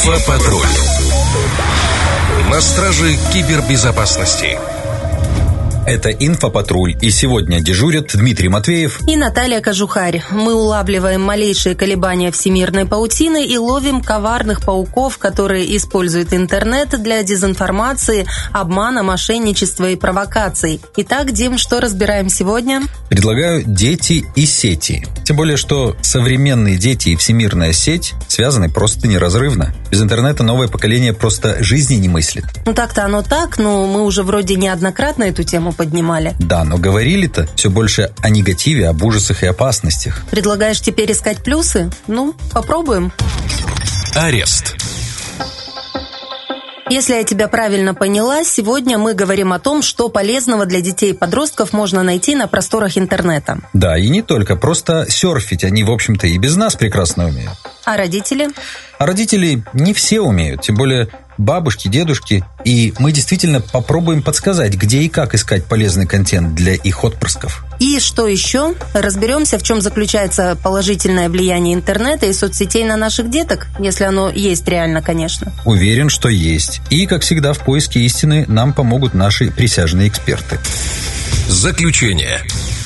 Инфопатруль. На страже кибербезопасности. Это «Инфопатруль», и сегодня дежурят Дмитрий Матвеев и Наталья Кожухарь. Мы улавливаем малейшие колебания всемирной паутины и ловим коварных пауков, которые используют интернет для дезинформации, обмана, мошенничества и провокаций. Итак, Дим, что разбираем сегодня? Предлагаю «Дети и сети». Тем более, что современные дети и всемирная сеть связаны просто неразрывно. Без интернета новое поколение просто жизни не мыслит. Ну так-то оно так, но мы уже вроде неоднократно эту тему поднимали. Да, но говорили-то все больше о негативе, об ужасах и опасностях. Предлагаешь теперь искать плюсы? Ну, попробуем. Арест. Если я тебя правильно поняла, сегодня мы говорим о том, что полезного для детей и подростков можно найти на просторах интернета. Да, и не только. Просто серфить они, в общем-то, и без нас прекрасно умеют. А родители? А родители не все умеют, тем более бабушки, дедушки. И мы действительно попробуем подсказать, где и как искать полезный контент для их отпрысков. И что еще? Разберемся, в чем заключается положительное влияние интернета и соцсетей на наших деток, если оно есть реально, конечно. Уверен, что есть. И, как всегда, в поиске истины нам помогут наши присяжные эксперты. Заключение.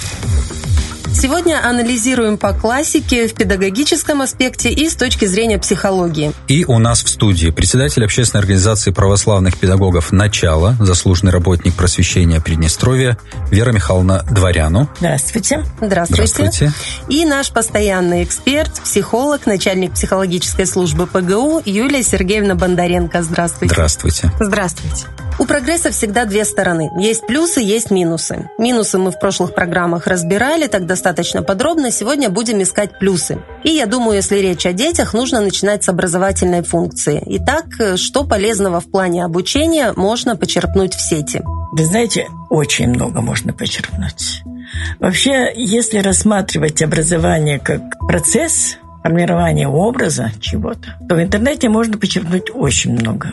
Сегодня анализируем по классике в педагогическом аспекте и с точки зрения психологии. И у нас в студии председатель общественной организации православных педагогов «Начало», заслуженный работник просвещения Приднестровья Вера Михайловна Дворяну. Здравствуйте. Здравствуйте. И наш постоянный эксперт, психолог, начальник психологической службы ПГУ Юлия Сергеевна Бондаренко. Здравствуйте. Здравствуйте. Здравствуйте. У прогресса всегда две стороны. Есть плюсы, есть минусы. Минусы мы в прошлых программах разбирали, так достаточно подробно. Сегодня будем искать плюсы. И я думаю, если речь о детях, нужно начинать с образовательной функции. Итак, что полезного в плане обучения можно почерпнуть в сети? Вы знаете, очень много можно почерпнуть. Вообще, если рассматривать образование как процесс формирования образа чего-то, то в интернете можно почерпнуть очень много.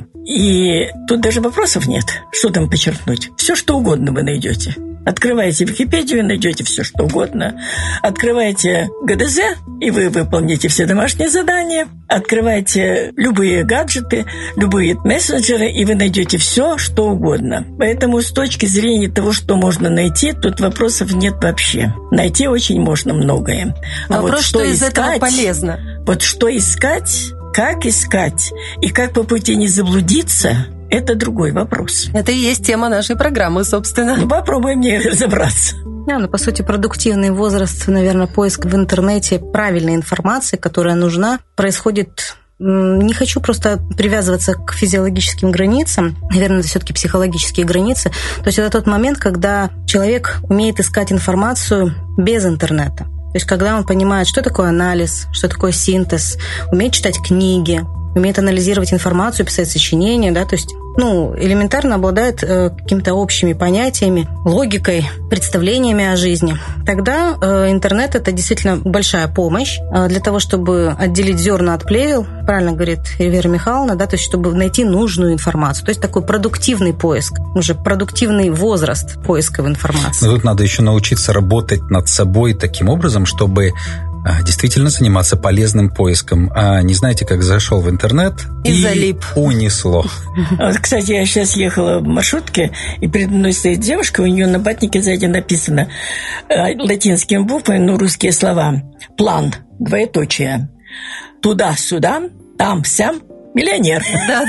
И тут даже вопросов нет, что там почерпнуть. Все, что угодно вы найдете. Открываете Википедию, найдете все, что угодно. Открываете ГДЗ, и вы выполните все домашние задания. Открывайте любые гаджеты, любые мессенджеры, и вы найдете все, что угодно. Поэтому с точки зрения того, что можно найти, тут вопросов нет вообще. Найти очень можно многое. А вопрос, вот что из этого полезно? Вот что искать, как искать, и как по пути не заблудиться – это другой вопрос. Это и есть тема нашей программы, собственно. Ну, попробуем в ней разобраться. Да, ну, по сути, продуктивный возраст, наверное, поиск в интернете правильной информации, которая нужна, происходит... Не хочу просто привязываться к физиологическим границам. Наверное, это все-таки психологические границы. То есть это тот момент, когда человек умеет искать информацию без интернета. То есть когда он понимает, что такое анализ, что такое синтез, умеет читать книги, умеет анализировать информацию, писать сочинения, да, то есть, элементарно обладает какими-то общими понятиями, логикой, представлениями о жизни. Тогда интернет – это действительно большая помощь для того, чтобы отделить зерна от плевел, правильно говорит Вера Михайловна, да, то есть чтобы найти нужную информацию. То есть такой продуктивный поиск, уже продуктивный возраст поиска в информации. Но тут надо еще научиться работать над собой таким образом, чтобы действительно заниматься полезным поиском. А не знаете, как зашел в интернет и залип. Унесло. Вот, кстати, я сейчас ехала в маршрутке, и передо мной стоит девушка, у нее на батнике сзади написано латинскими буквами, русские слова. План, двоеточие. Туда-сюда, там-сям, миллионер.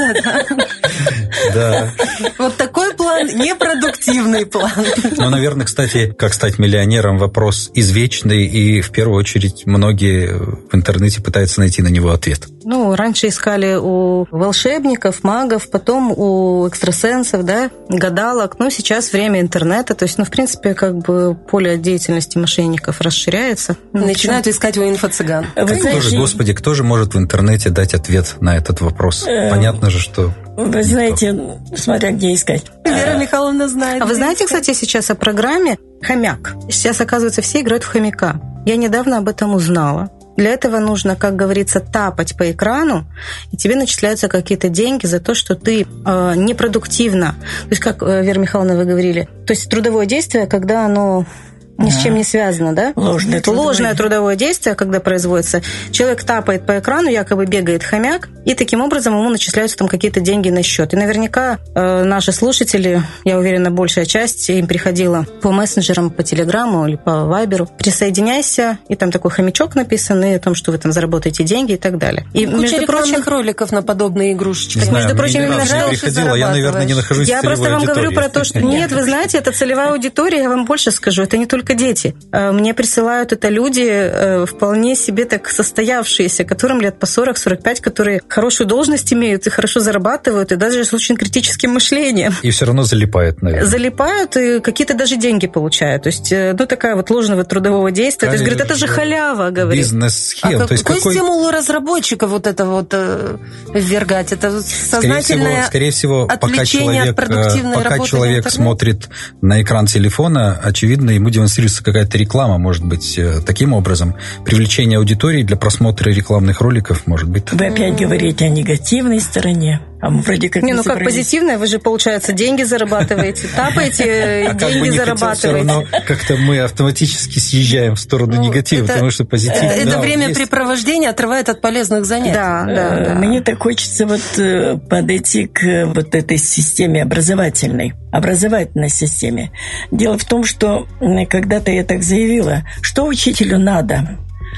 Да. Вот такой план, непродуктивный план. Наверное, кстати, как стать миллионером, вопрос извечный, и в первую очередь многие в интернете пытаются найти на него ответ. Раньше искали у волшебников, магов, потом у экстрасенсов, да, гадалок. Сейчас время интернета, то есть, в принципе, поле деятельности мошенников расширяется. Начинают искать у инфо-цыган. Господи, кто же может в интернете дать ответ на этот вопрос? Понятно же, что... Вы знаете, смотря где искать. Вера Михайловна знает. А вы знаете, кстати, сейчас о программе «Хомяк»? Сейчас, оказывается, все играют в хомяка. Я недавно об этом узнала. Для этого нужно, как говорится, тапать по экрану, и тебе начисляются какие-то деньги за то, что ты непродуктивно. То есть, как, Вера Михайловна, вы говорили, то есть трудовое действие, когда оно ни с чем не связано, да? Ложное трудовое действие, когда производится. Человек тапает по экрану, якобы бегает хомяк, и таким образом ему начисляются там какие-то деньги на счет. И наверняка наши слушатели, я уверена, большая часть им приходила по мессенджерам, по телеграмму или по вайберу. Присоединяйся, и там такой хомячок написан, и о том, что вы там заработаете деньги и так далее. И куча рекламных роликов на подобные игрушечки. Не знаю, между прочим, именно не приходила, я, наверное, не нахожусь в целевой аудитории. Я просто вам говорю про то, что нет, вы знаете, это целевая аудитория, я вам больше скажу, это не только дети. Мне присылают это люди вполне себе так состоявшиеся, которым лет по 40-45, которые хорошую должность имеют и хорошо зарабатывают, и даже с очень критическим мышлением. И все равно залипают, наверное. Залипают и какие-то даже деньги получают. То есть, такая вот ложного трудового действия. То есть, говорит, это же халява, говорит. Бизнес-схема. Какой стимул у разработчика вот это вот ввергать? Это сознательное скорее всего, отвлечение от продуктивной работы. Пока человек смотрит на экран телефона, очевидно, ему демонстрируется какая-то реклама, может быть, таким образом. Привлечение аудитории для просмотра рекламных роликов, может быть. Вы опять говорите о негативной стороне. А мы вроде как не как позитивное, вы же, получается, деньги зарабатываете, тапаете, деньги зарабатываете. Все равно как-то мы автоматически съезжаем в сторону негатива, потому что позитив... Это времяпрепровождение отрывает от полезных занятий. Да. Мне так хочется подойти к вот этой системе образовательной системе. Дело в том, что когда-то я так заявила, что учителю надо?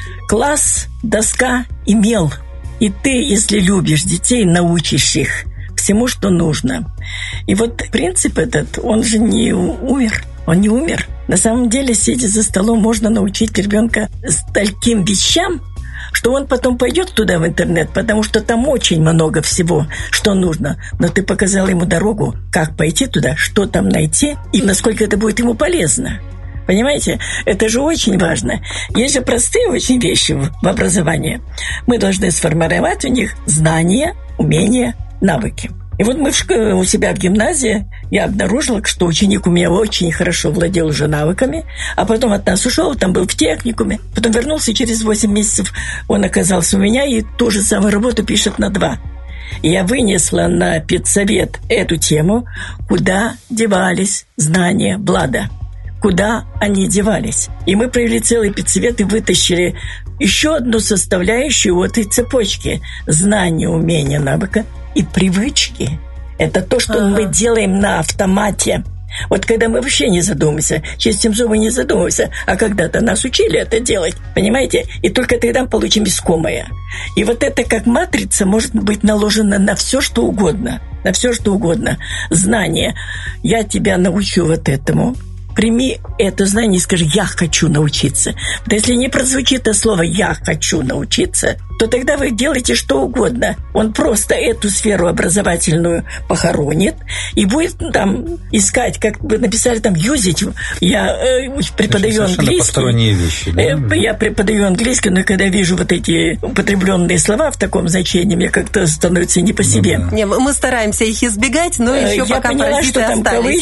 Класс, доска и мел. И ты, если любишь детей, научишь их всему, что нужно. И вот принцип этот, он же не умер. Он не умер. На самом деле, сидя за столом, можно научить ребенка таким вещам, что он потом пойдет туда в интернет, потому что там очень много всего, что нужно. Но ты показал ему дорогу, как пойти туда, что там найти и насколько это будет ему полезно. Понимаете? Это же очень важно. Есть же простые очень вещи в образовании. Мы должны сформировать у них знания, умения, навыки. И вот мы у себя в гимназии, я обнаружила, что ученик у меня очень хорошо владел уже навыками, а потом от нас ушел, там был в техникуме, потом вернулся, и через 8 месяцев он оказался у меня, и ту же самую работу пишет на 2. И я вынесла на педсовет эту тему, куда девались знания Влада. Куда они девались. И мы провели целый педсовет и вытащили еще одну составляющую этой цепочки. Знания, умения, навыка и привычки. Это то, что мы делаем на автомате. Вот когда мы вообще не задумываемся, чистим зубы не задумываемся, а когда-то нас учили это делать, понимаете? И только тогда мы получим искомое. И вот это как матрица может быть наложена на все, что угодно. На все, что угодно. Знание. Я тебя научу вот этому. Прими это знание и скажи: я хочу научиться. Да если не прозвучит это слово «я хочу научиться», то тогда вы делаете что угодно. Он просто эту сферу образовательную похоронит и будет там искать, как вы написали, там юзить. Я преподаю английский. Посторонние вещи, да? Я преподаю английский, но когда вижу вот эти употребленные слова в таком значении, мне как-то становится не по себе. Не, мы стараемся их избегать, но еще я пока поняла, что там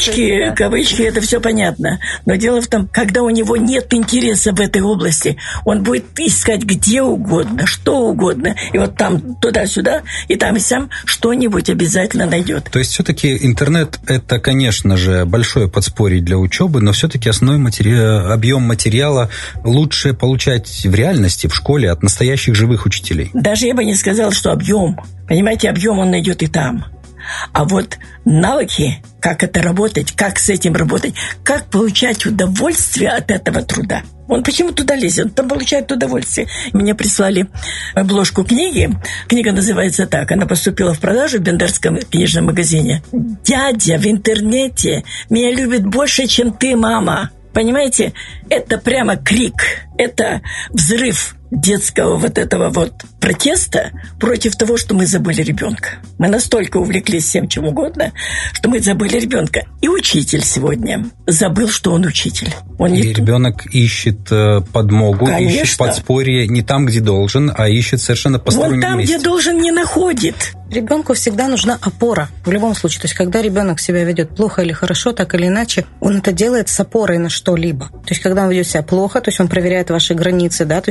кавычки, это все понятно. Но дело в том, когда у него нет интереса в этой области, он будет искать где угодно, что угодно. И вот там туда-сюда, и там и сам что-нибудь обязательно найдет. То есть все-таки интернет – это, конечно же, большое подспорье для учебы, но все-таки основной объем материала лучше получать в реальности, в школе, от настоящих живых учителей. Даже я бы не сказала, что объем. Понимаете, объем он найдет и там. А вот навыки, как это работать, как с этим работать, как получать удовольствие от этого труда. Он почему туда лезет? Он там получает удовольствие. Мне прислали обложку книги. Книга называется так. Она поступила в продажу в Бендерском книжном магазине. «Дядя в интернете меня любит больше, чем ты, мама». Понимаете? Это прямо крик. Это взрыв детского вот этого вот протеста против того, что мы забыли ребенка. Мы настолько увлеклись всем чем угодно, что мы забыли ребенка. И учитель сегодня забыл, что он учитель. И ребенок ищет подмогу, конечно, ищет подспорье не там, где должен, а ищет совершенно постороннем месте. Он там, где должен, не находит. Ребенку всегда нужна опора. В любом случае. То есть, когда ребенок себя ведет плохо или хорошо, так или иначе, он это делает с опорой на что-либо. То есть, когда он ведет себя плохо, то есть он проверяет ваши границы, да, то есть ему нужна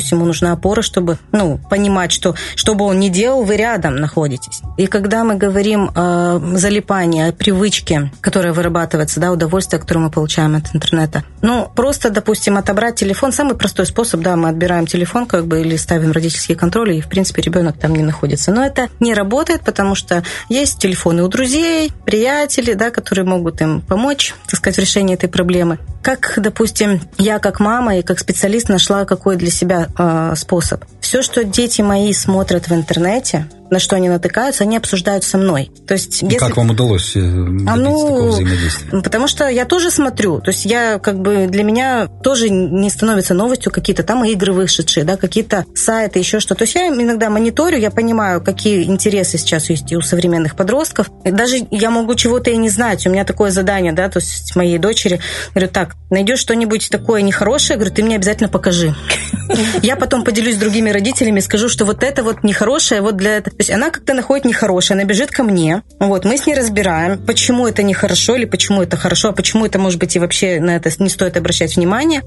нужна опора, чтобы, понимать, что, что бы он ни делал, вы рядом находитесь. И когда мы говорим о залипании, о привычке, которая вырабатывается, да, удовольствие, которое мы получаем от интернета, просто, допустим, отобрать телефон, самый простой способ, да, мы отбираем телефон, или ставим родительский контроль, и, в принципе, ребенок там не находится. Но это не работает, потому что есть телефоны у друзей, приятелей, да, которые могут им помочь, так сказать, в решении этой проблемы. Как, допустим, я как мама и как специалист нашла какой для себя способ. Все, что дети мои смотрят в интернете, на что они натыкаются, они обсуждают со мной. То есть, если... Как вам удалось добиться такого взаимодействия? Потому что я тоже смотрю. То есть я для меня тоже не становится новостью какие-то там игры вышедшие, да, какие-то сайты, еще что-то. То есть я иногда мониторю, я понимаю, какие интересы сейчас есть и у современных подростков. И даже я могу чего-то и не знать. У меня такое задание, да, то есть моей дочери. Говорю, так, найдешь что-нибудь такое нехорошее, говорю, ты мне обязательно покажи. Я потом поделюсь с другими родителями, скажу, что вот это вот нехорошее, вот для этого. То есть она как-то находит нехорошее, она бежит ко мне, мы с ней разбираем, почему это нехорошо или почему это хорошо, а почему это, может быть, и вообще на это не стоит обращать внимание.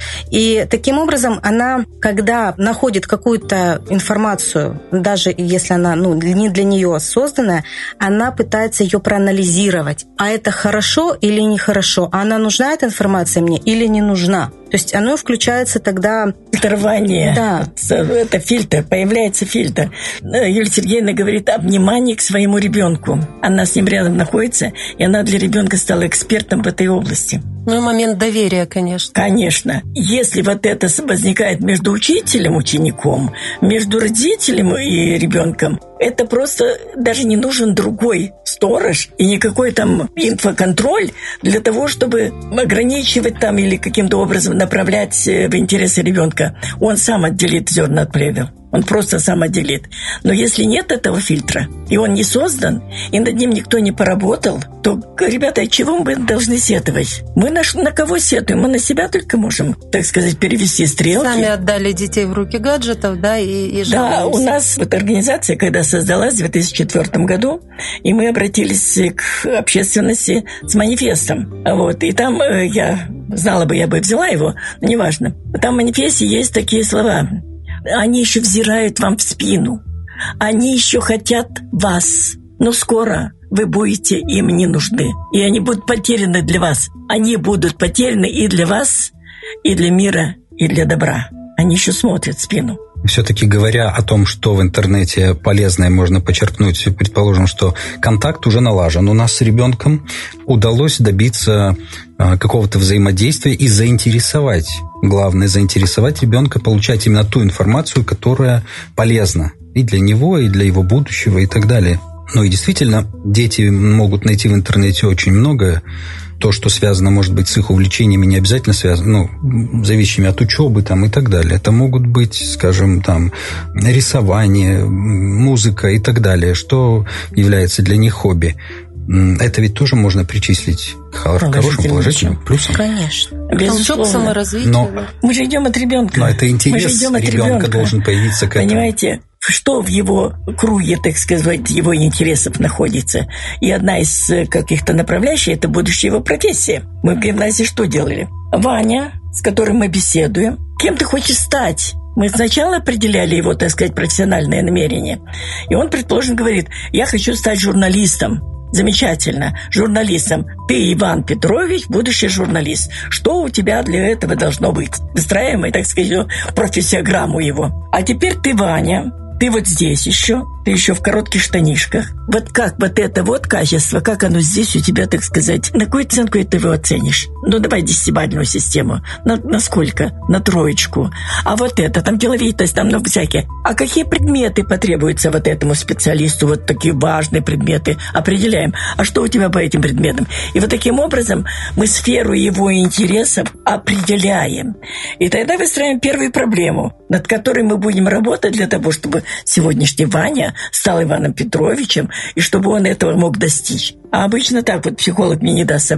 И таким образом она, когда находит какую-то информацию, даже если она не для нее созданная, она пытается ее проанализировать. А это хорошо или нехорошо? А она нужна, эта информация мне, или не нужна? То есть оно включается тогда... Фильтрование. Да. Это фильтр, появляется фильтр. Юлия Сергеевна говорит об внимании к своему ребенку. Она с ним рядом находится, и она для ребенка стала экспертом в этой области. И момент доверия, конечно. Конечно. Если вот это возникает между учителем и учеником, между родителем и ребенком, это просто даже не нужен другой сторож и никакой там инфоконтроль для того, чтобы ограничивать там или каким-то образом направлять в интересы ребенка. Он сам отделит зерна от плевел. Он просто сам отделит. Но если нет этого фильтра, и он не создан, и над ним никто не поработал, то, ребята, чего мы должны сетовать? Мы на кого сетуем? Мы на себя только можем, так сказать, перевести стрелки. Сами отдали детей в руки гаджетов, да, и жалуемся. Да, у нас вот организация, когда создалась в 2004 году, и мы обратились к общественности с манифестом. И там я знала бы, я бы взяла его, но неважно. Там в манифесте есть такие слова. Они еще взирают вам в спину. Они еще хотят вас. Но скоро вы будете им не нужны. И они будут потеряны для вас. Они будут потеряны и для вас, и для мира, и для добра. Они еще смотрят в спину. Все-таки говоря о том, что в интернете полезное можно почерпнуть, предположим, что контакт уже налажен у нас с ребенком, удалось добиться какого-то взаимодействия и заинтересовать. Главное, заинтересовать ребенка, получать именно ту информацию, которая полезна и для него, и для его будущего, и так далее. И действительно, дети могут найти в интернете очень многое. То, что связано, может быть, с их увлечениями, не обязательно связано, зависящими от учебы и так далее. Это могут быть, скажем, рисование, музыка и так далее, что является для них хобби. Это ведь тоже можно причислить к хорошим положительным плюсам. Конечно. Толчок саморазвития. Но мы же идем от ребенка. Но это интерес ребенка должен появиться к этому. Понимаете? Что в его круге, так сказать, его интересов находится. И одна из каких-то направляющих – это будущая его профессия. Мы в гимназии что делали? Ваня, с которым мы беседуем, кем ты хочешь стать? Мы сначала определяли его, так сказать, профессиональное намерение. И он, предположим, говорит, я хочу стать журналистом. Замечательно. Журналистом. Ты, Иван Петрович, будущий журналист. Что у тебя для этого должно быть? Выстраиваем, так сказать, профессиограмму его. А теперь ты, Ваня, ты вот здесь еще, ты еще в коротких штанишках. Вот как вот это вот качество, как оно здесь у тебя, так сказать, на какую оценку ты его оценишь? Давай 10-бальную систему. На сколько? На 3. А вот это, там деловитость, там всякие. А какие предметы потребуются вот этому специалисту? Вот такие важные предметы. Определяем. А что у тебя по этим предметам? И вот таким образом мы сферу его интересов определяем. И тогда выстраиваем первую проблему, над которой мы будем работать для того, чтобы сегодняшний Ваня стал Иваном Петровичем, и чтобы он этого мог достичь. А обычно так вот психолог мне не даст соврать.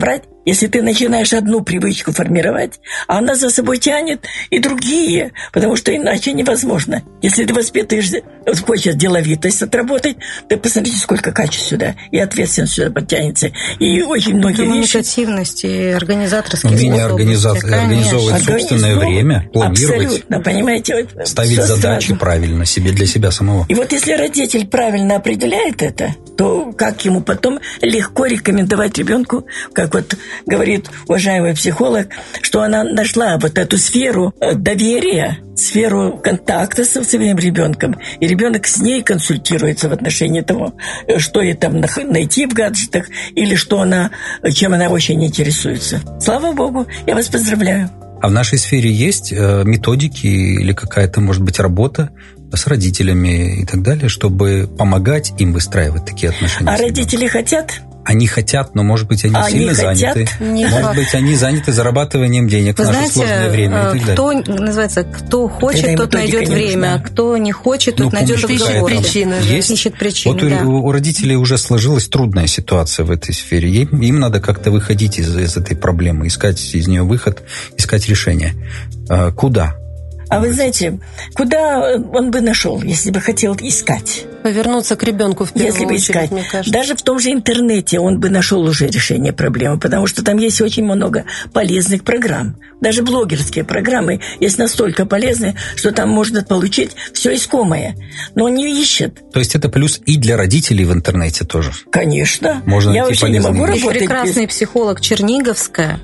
Если ты начинаешь одну привычку формировать, а она за собой тянет и другие, потому что иначе невозможно. Если ты воспитываешь, хочешь деловитость отработать, ты посмотрите, сколько качеств сюда, и ответственность сюда подтянется. И очень многие вещи... Коммуникативность и организаторские умение организовывать собственное время, планировать. Абсолютно, понимаете. Ставить задачи сразу. Правильно себе для себя самого. И вот если родитель правильно определяет это, то как ему потом легко рекомендовать ребенку, как вот говорит уважаемый психолог, что она нашла вот эту сферу доверия, сферу контакта со своим ребенком, и ребенок с ней консультируется в отношении того, что ей там найти в гаджетах, или чем она очень интересуется. Слава Богу, я вас поздравляю. А в нашей сфере есть методики или какая-то, может быть, работа с родителями и так далее, чтобы помогать им выстраивать такие отношения? А родители хотят? Они хотят, но, может быть, они сильно заняты. Может быть, они заняты зарабатыванием денег в наше сложное время и так далее. Кто хочет, тот найдет время, кто не хочет, тот найдет причины. Ищет причины. Вот у родителей уже сложилась трудная ситуация в этой сфере. Им надо как-то выходить из этой проблемы, искать из нее выход, искать решение. Куда? А вы знаете, куда он бы нашел, если бы хотел искать? Повернуться к ребенку в первую если бы очередь, искать. Мне кажется. Даже в том же интернете он бы нашел уже решение проблемы, потому что там есть очень много полезных программ. Даже блогерские программы есть настолько полезные, что там можно получить все искомое. Но он не ищет. То есть это плюс и для родителей в интернете тоже? Конечно. Можно я вообще не могу работать. Есть прекрасный психолог Черниговская,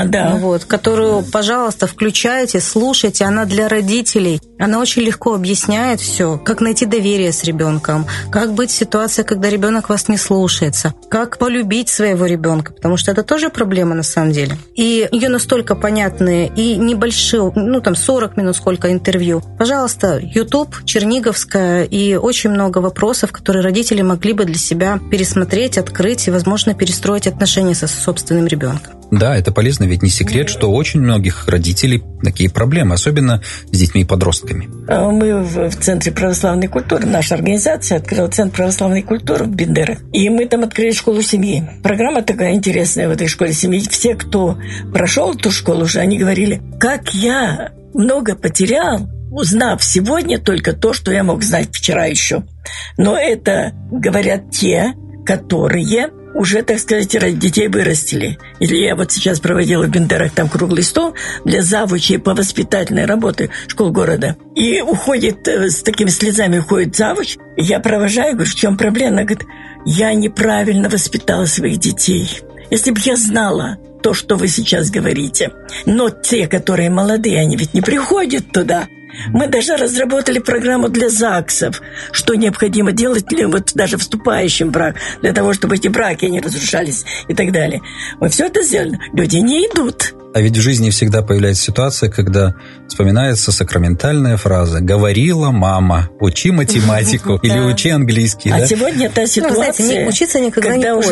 которую, пожалуйста, включайте, слушайте. Она для родителей. Она очень легко объясняет все, как найти доверие с ребенком, как быть в ситуации, когда ребенок вас не слушается, как полюбить своего ребенка, потому что это тоже проблема на самом деле. И ее настолько понятные и небольшие, 40 минут сколько интервью. Пожалуйста, YouTube, Черниговская, и очень много вопросов, которые родители могли бы для себя пересмотреть, открыть и, возможно, перестроить отношения со собственным ребенком. Да, это полезно, ведь не секрет, что у очень многих родителей такие проблемы, особенно с детьми и подростками. Мы в Центре православной культуры, наша организация открыла Центр православной культуры в Бендерах, и мы там открыли школу семьи. Программа такая интересная в этой школе семьи. Все, кто прошел эту школу уже, они говорили, как я много потерял, узнав сегодня только то, что я мог знать вчера еще. Но это говорят те, которые уже, так сказать, детей вырастили. Или я вот сейчас проводила в Бендерах там круглый стол для завучей по воспитательной работе школ города. И уходит, с такими слезами уходит завуч. Я провожаю, говорю, в чем проблема? Она говорит, я неправильно воспитала своих детей. Если бы я знала то, что вы сейчас говорите. Но те, которые молодые, они ведь не приходят туда. Мы даже разработали программу для ЗАГСов, что необходимо делать вот даже вступающим в брак, для того, чтобы эти браки не разрушались и так далее. Мы все это сделали. Люди не идут. А ведь в жизни всегда появляется ситуация, когда вспоминается сакраментальная фраза «говорила мама, учи математику» или «учи английский». А сегодня та ситуация, учиться никогда не поздно. Когда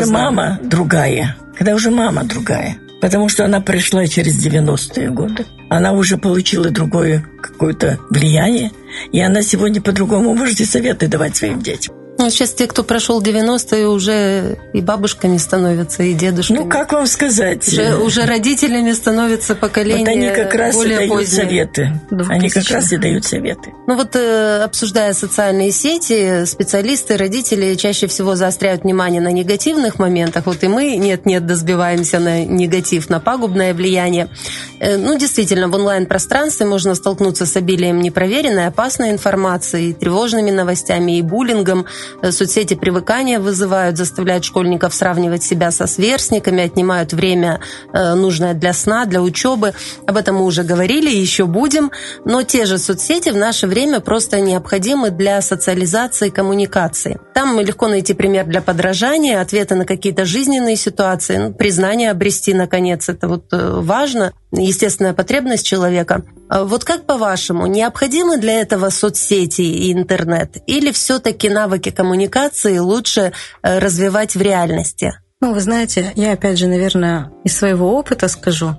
уже мама другая. Потому что она пришла через 90-е годы. Она уже получила другое какое-то влияние, и она сегодня по-другому может и советы давать своим детям. Ну, сейчас те, кто прошел 90-е, уже и бабушками становятся, и дедушками. Ну, как вам сказать? Уже родителями становятся поколения вот они как раз более и дают поздние. Советы. Они как раз и дают советы. Ну вот, обсуждая социальные сети, специалисты, родители чаще всего заостряют внимание на негативных моментах. Вот и мы нет-нет досбиваемся на негатив, на пагубное влияние. Ну, действительно, в онлайн-пространстве можно столкнуться с обилием непроверенной, опасной информации, тревожными новостями и буллингом. Соцсети привыкания вызывают, заставляют школьников сравнивать себя со сверстниками, отнимают время, нужное для сна, для учебы. Об этом мы уже говорили и еще будем. Но те же соцсети в наше время просто необходимы для социализации и коммуникации. Там легко найти пример для подражания, ответы на какие-то жизненные ситуации, признание обрести, наконец. Это вот важно, естественная потребность человека. Вот как по-вашему, необходимы для этого соцсети и интернет? Или все-таки навыки коммуникации лучше развивать в реальности? Ну, вы знаете, я опять же, наверное, из своего опыта скажу,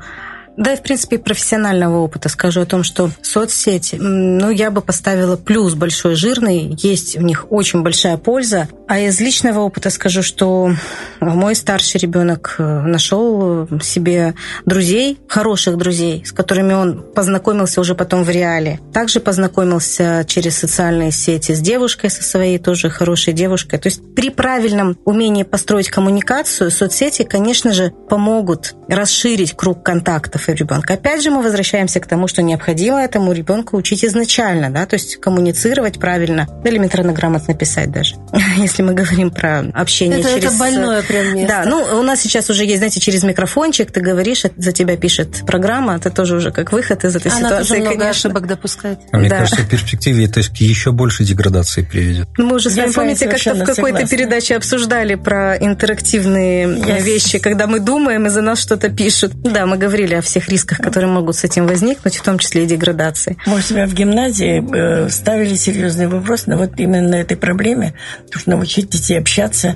Да, и, в принципе, профессионального опыта скажу о том, что соцсети, я бы поставила плюс большой, жирный, есть в них очень большая польза. А из личного опыта скажу, что мой старший ребенок нашел себе друзей, хороших друзей, с которыми он познакомился уже потом в реале. Также познакомился через социальные сети с девушкой, со своей тоже хорошей девушкой. То есть при правильном умении построить коммуникацию соцсети, конечно же, помогут расширить круг контактов ребенка. Опять же, мы возвращаемся к тому, что необходимо этому ребенку учить изначально, да, то есть коммуницировать правильно, элементарно грамотно писать даже, если мы говорим про общение через... Это больное прям место. Да, у нас сейчас уже есть, знаете, через микрофончик ты говоришь, за тебя пишет программа, это тоже уже как выход из этой ситуации. Она тоже много ошибок допускает. Мне кажется, в перспективе это к еще большей деградации приведет. Мы уже с вами, помните, как-то в какой-то передаче обсуждали про интерактивные вещи, когда мы думаем, и за нас что-то пишут. Да, мы говорили о всех рисках, которые могут с этим возникнуть, в том числе и деградации. Мы у себя в гимназии ставили серьезный вопрос на вот именно этой проблеме, нужно научить детей общаться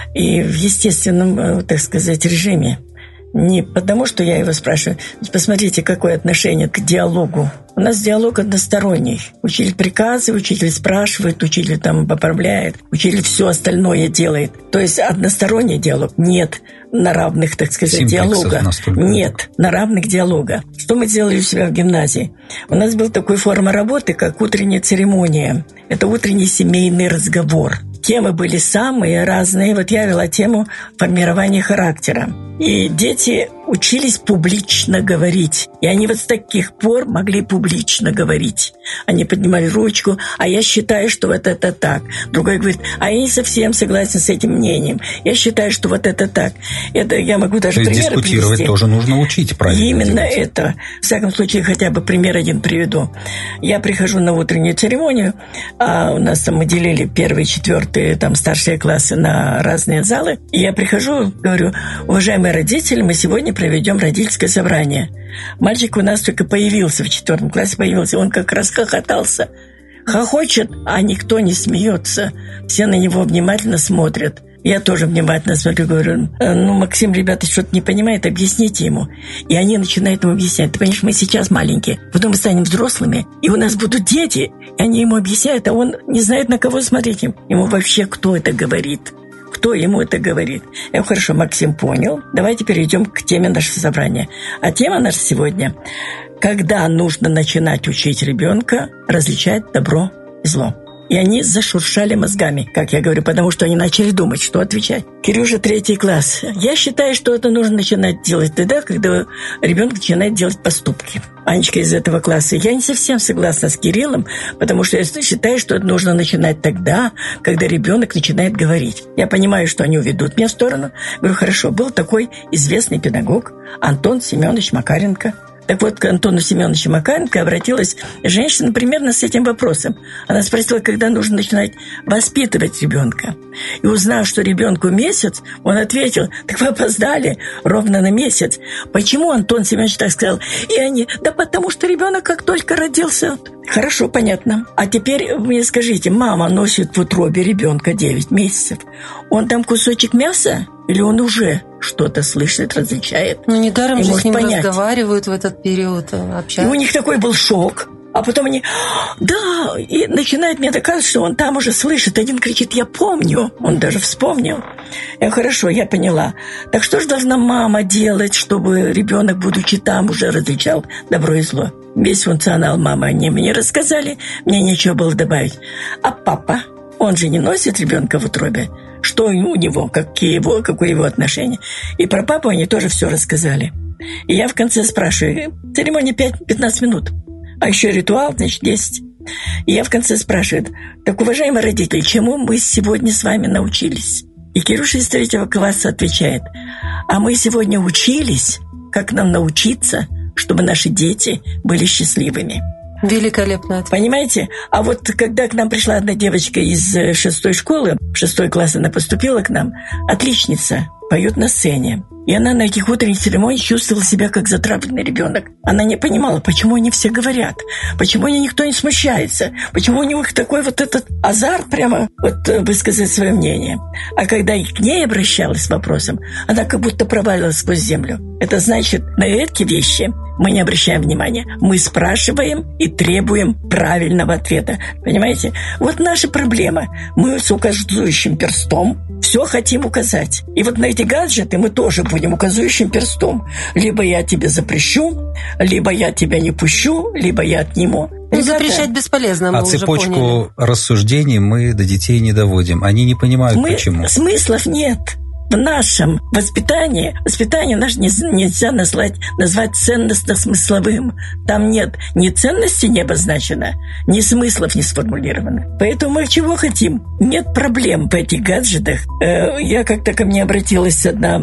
и в естественном, так сказать, режиме. Не потому, что я его спрашиваю. Посмотрите, какое отношение к диалогу. У нас диалог односторонний. Учитель приказывает, учитель спрашивает, учитель там поправляет, учитель все остальное делает. То есть односторонний диалог. Нет на равных, так сказать, диалога. Нет на равных диалога. Что мы делали у себя в гимназии? У нас была такая форма работы, как утренняя церемония. Это утренний семейный разговор. Темы были самые разные. Вот я вела тему формирования характера. И дети учились публично говорить. И они вот с таких пор могли публично говорить. Они поднимали ручку, а я считаю, что вот это так. Другой говорит, а я не совсем согласен с этим мнением. Я считаю, что вот это так. Это я могу даже примеры привести. Дискутировать тоже нужно учить, правильно? Именно это. В всяком случае, хотя бы пример один приведу. Я прихожу на утреннюю церемонию, а у нас там мы делили первые, четвертые, там старшие классы на разные залы. И я прихожу, говорю, уважаемые родители, мы сегодня проведем родительское собрание. Мальчик у нас только появился, в 4 классе появился, он как раз хохотался. Хохочет, а никто не смеется. Все на него внимательно смотрят. Я тоже внимательно смотрю, говорю, Максим, ребята, что-то не понимает, объясните ему. И они начинают ему объяснять. Ты понимаешь, мы сейчас маленькие, потом мы станем взрослыми, и у нас будут дети, и они ему объясняют, а он не знает, на кого смотреть. Ему вообще кто это говорит? Кто ему это говорит? Я говорю, хорошо, Максим понял. Давайте перейдем к теме нашего собрания. А тема наша сегодня – когда нужно начинать учить ребенка различать добро и зло. И они зашуршали мозгами, как я говорю, потому что они начали думать, что отвечать. Кирюша, 3 класс. Я считаю, что это нужно начинать делать тогда, когда ребенок начинает делать поступки. Анечка из этого класса. Я не совсем согласна с Кириллом, потому что я считаю, что это нужно начинать тогда, когда ребенок начинает говорить. Я понимаю, что они уведут меня в сторону. Говорю, хорошо, был такой известный педагог Антон Семенович Макаренко. Так вот, к Антону Семеновичу Макаренко обратилась женщина примерно с этим вопросом. Она спросила, когда нужно начинать воспитывать ребенка. И узнав, что ребенку месяц, он ответил, так вы опоздали ровно на месяц. Почему Антон Семенович так сказал? И они, да потому что ребенок как только родился. Хорошо, понятно. А теперь мне скажите, мама носит в утробе ребенка 9 месяцев. Он там кусочек мяса? Или он уже что-то слышит, различает? Недаром же с ним разговаривают в этот период, общаются. И у них такой был шок. А потом они, да, и начинают мне доказывать, что он там уже слышит. Один кричит, я помню. Он даже вспомнил. Я хорошо, я поняла. Так что же должна мама делать, чтобы ребенок, будучи там, уже различал добро и зло? Весь функционал мамы они мне рассказали, мне нечего было добавить. А папа, он же не носит ребенка в утробе. Что у него, какое его отношение. И про папу они тоже все рассказали. И я в конце спрашиваю, церемония 15 минут, а еще ритуал, значит, 10. И я в конце спрашиваю, так, уважаемые родители, чему мы сегодня с вами научились? И Кирюша из 3 класса отвечает, а мы сегодня учились, как нам научиться, чтобы наши дети были счастливыми. Великолепно. Понимаете? А вот когда к нам пришла одна девочка из 6 школы, в 6 класс она поступила к нам, отличница, поет на сцене. И она на этих утренних церемониях чувствовала себя как затравленный ребенок. Она не понимала, почему они все говорят, почему никто не смущается, почему у них такой вот этот азарт прямо вот высказать свое мнение. А когда и к ней обращалась с вопросом, она как будто провалилась сквозь землю. Это значит, на эти вещи мы не обращаем внимания. Мы спрашиваем и требуем правильного ответа. Понимаете? Вот наша проблема. Мы с указующим перстом все хотим указать. И вот на эти гаджеты мы тоже будем указующим перстом. Либо я тебе запрещу, либо я тебя не пущу, либо я отниму. Ну, запрещать бесполезно, мы уже цепочку поняли. рассуждений мы до детей не доводим. Они не понимают, почему. Смыслов нет. В нашем воспитание наше нельзя назвать ценностно-смысловым. Там нет ни ценности не обозначено, ни смыслов не сформулировано. Поэтому мы чего хотим? Нет проблем в этих гаджетах. Я как-то ко мне обратилась одна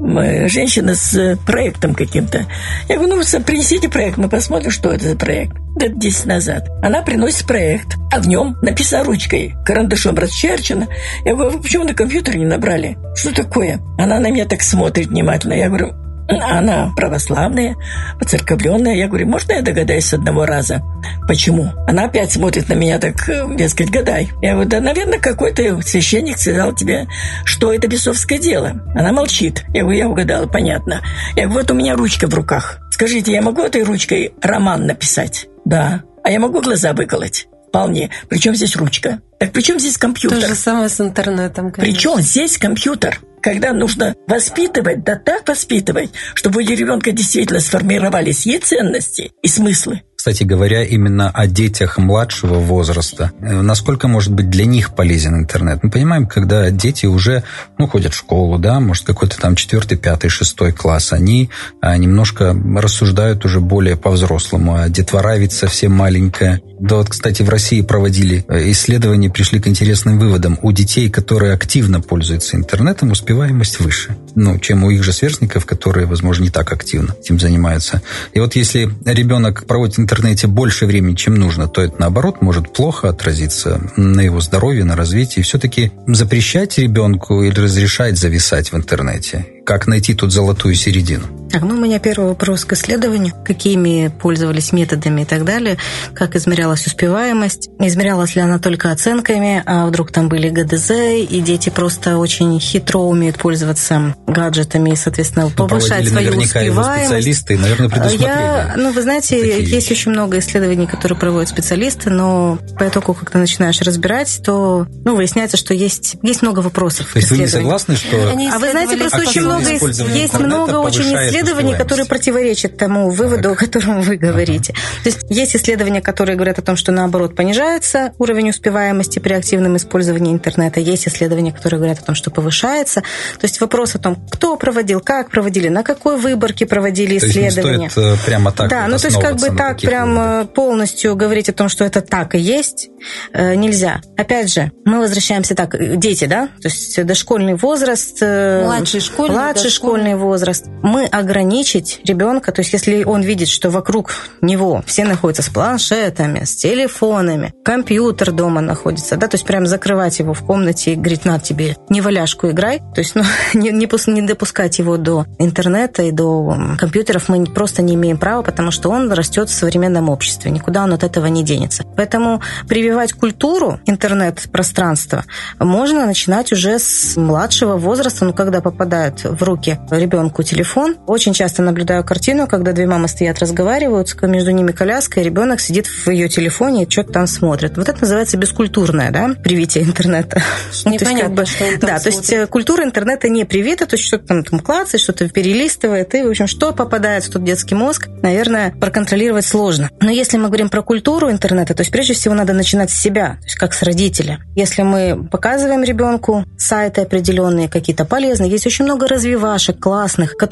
женщина с проектом каким-то. Я говорю, принесите проект, мы посмотрим, что это за проект. Лет 10 назад. Она приносит проект, а в нем написано ручкой, карандашом расчерчено. Я говорю, вы почему на компьютере не набрали? Что такое? Она на меня так смотрит внимательно. Я говорю, она православная, поцерковленная. Я говорю, можно я догадаюсь с одного раза? Почему? Она опять смотрит на меня так, дескать, гадай. Я говорю, да, наверное, какой-то священник сказал тебе, что это бесовское дело. Она молчит. Я говорю, я угадала, понятно. Я говорю, вот у меня ручка в руках. Скажите, я могу этой ручкой роман написать? Да. А я могу глаза выколоть? Вполне. Причем здесь ручка? Так при чем здесь компьютер? То же самое с интернетом, конечно. Причем здесь компьютер? Когда нужно воспитывать, да так воспитывать, чтобы у ребенка действительно сформировались и ценности, и смыслы. Кстати говоря, именно о детях младшего возраста. Насколько может быть для них полезен интернет? Мы понимаем, когда дети уже ходят в школу, да, может, какой-то там 4, 5, 6 класс, они немножко рассуждают уже более по-взрослому, а детвора ведь совсем маленькая. Да вот, кстати, в России проводили исследования, пришли к интересным выводам. У детей, которые активно пользуются интернетом, успеваемость выше, чем у их же сверстников, которые, возможно, не так активно этим занимаются. И вот если ребенок проводит в интернете больше времени, чем нужно, то это, наоборот, может плохо отразиться на его здоровье, на развитии. Все-таки запрещать ребенку или разрешать зависать в интернете? Как найти тут золотую середину? Так, у меня первый вопрос к исследованию. Какими пользовались методами и так далее? Как измерялась успеваемость? Измерялась ли она только оценками? А вдруг там были ГДЗ, и дети просто очень хитро умеют пользоваться гаджетами и, соответственно, повышать свою успеваемость? Специалисты, наверное, предусмотрели. Вы знаете, есть очень много исследований, которые проводят специалисты, но по итогу, когда начинаешь разбирать, то выясняется, что есть много вопросов. То есть вы не согласны, что... А вы знаете, просто есть много очень исследований, которые противоречат тому выводу, о котором вы говорите. То есть исследования, которые говорят о том, что наоборот понижается уровень успеваемости при активном использовании интернета. Есть исследования, которые говорят о том, что повышается. То есть вопрос о том, кто проводил, как проводили, на какой выборке проводили исследования. То есть не стоит прямо так так прям полностью говорить о том, что это так и есть, нельзя. Опять же, мы возвращаемся дети, да? То есть дошкольный возраст, младший школьный возраст. Мы ограничить ребенка, то есть если он видит, что вокруг него все находятся с планшетами, с телефонами, компьютер дома находится, да, то есть прям закрывать его в комнате и говорить, на тебе, не валяшку играй, то есть не допускать его до интернета и до компьютеров мы просто не имеем права, потому что он растет в современном обществе, никуда он от этого не денется. Поэтому прививать культуру интернет-пространства можно начинать уже с младшего возраста, когда попадают в руки ребенку телефон. Очень часто наблюдаю картину, когда две мамы стоят, разговаривают, между ними коляска, и ребенок сидит в ее телефоне и что-то там смотрит. Вот это называется бескультурное, да, привитие интернета. Непонятно, что он там то есть культура интернета не привита, то есть что-то там клацает, что-то перелистывает, и, в общем, что попадает в тот детский мозг, наверное, проконтролировать сложно. Но если мы говорим про культуру интернета, то есть прежде всего надо начинать с себя, то есть как с родителя. Если мы показываем ребенку сайты определенные, какие-то полезные, есть очень много развивашек классных, которые освобождают